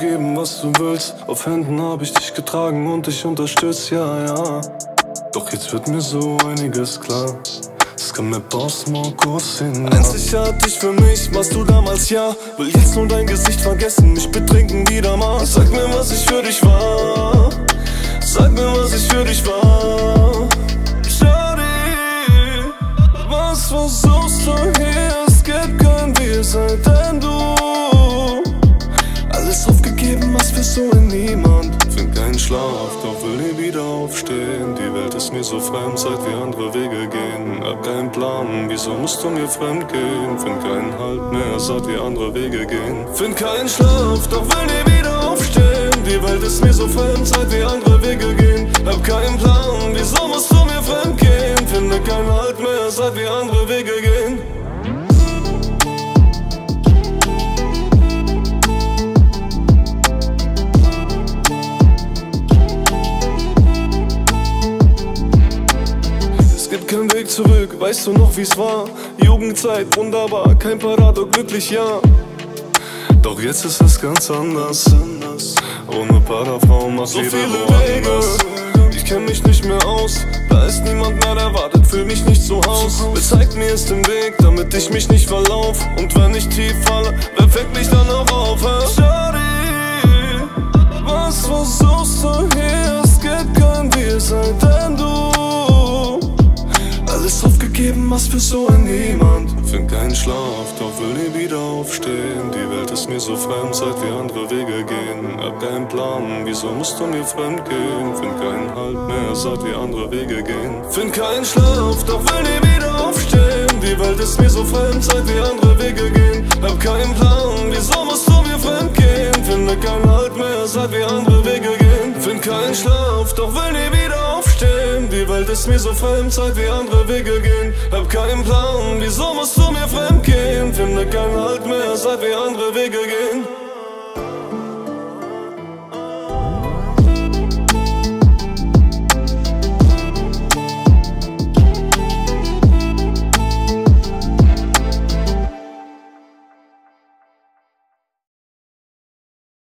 geben, was du willst. Auf Händen hab ich dich getragen und dich unterstützt, ja, ja. Doch jetzt wird mir so einiges klar. Es kann mir Boss Markus hin. Endlich hatte ich für mich, was du damals, ja. Will jetzt nur dein Gesicht vergessen, mich betrinken wieder mal. Sag mir, was ich für dich war. Sag mir, was ich für dich war. Shawty, was versuchst du hier? Es gibt kein Wir, seitdem du alles aufgegeben hast für so ein Niemand. Find keinen Schlaf, doch will nie wieder aufstehen. Die Welt ist mir so fremd, seit wir andere Wege gehen. Hab keinen Plan, wieso musst du mir fremd gehen? Find keinen Halt mehr, seit wir andere Wege gehen. Find keinen Schlaf, doch will nie wieder aufstehen. Die Welt ist mir so fremd, seit wir andere Wege gehen. Hab keinen Plan, wieso musst du mir fremd gehen? Finde keinen Halt mehr, seit wir andere Wege gehen. Kein Weg zurück, weißt du noch wie's war? Jugendzeit, wunderbar, kein Parado, glücklich, ja. Doch jetzt ist es ganz anders. Ohne Parafrau machst so viele Wege. Ich kenn mich nicht mehr aus. Da ist niemand mehr, der wartet, fühl mich nicht zu Haus. Bezeigt mir jetzt den Weg, damit ich mich nicht verlauf. Und wenn ich tief falle, wer fängt mich dann auch auf? Shawty, was versuchst du hier? Es gibt kein Wir, seitdem du alles aufgegeben hast für so ein Niemand. Find keinen Schlaf, doch will nie wieder aufstehen. Die Welt ist mir so fremd, seit wir andere Wege gehen. Hab keinen Plan, wieso musst du mir fremd gehen? Find keinen Halt mehr, seit wir andere Wege gehen. Find keinen Schlaf, doch will nie wieder aufstehen. Die Welt ist mir so fremd, seit wir andere Wege gehen. Hab keinen Plan, wieso musst du mir fremd gehen? Finde keinen Halt mehr, seit wir andere Wege gehen. Find keinen Schlaf, doch will nie wieder aufstehen. Die Welt ist mir so fremd, seit wir andere Wege gehen. Hab keinen Plan, wieso musst du mir fremd gehen? Finde keinen Halt mehr, seit wir andere Wege gehen.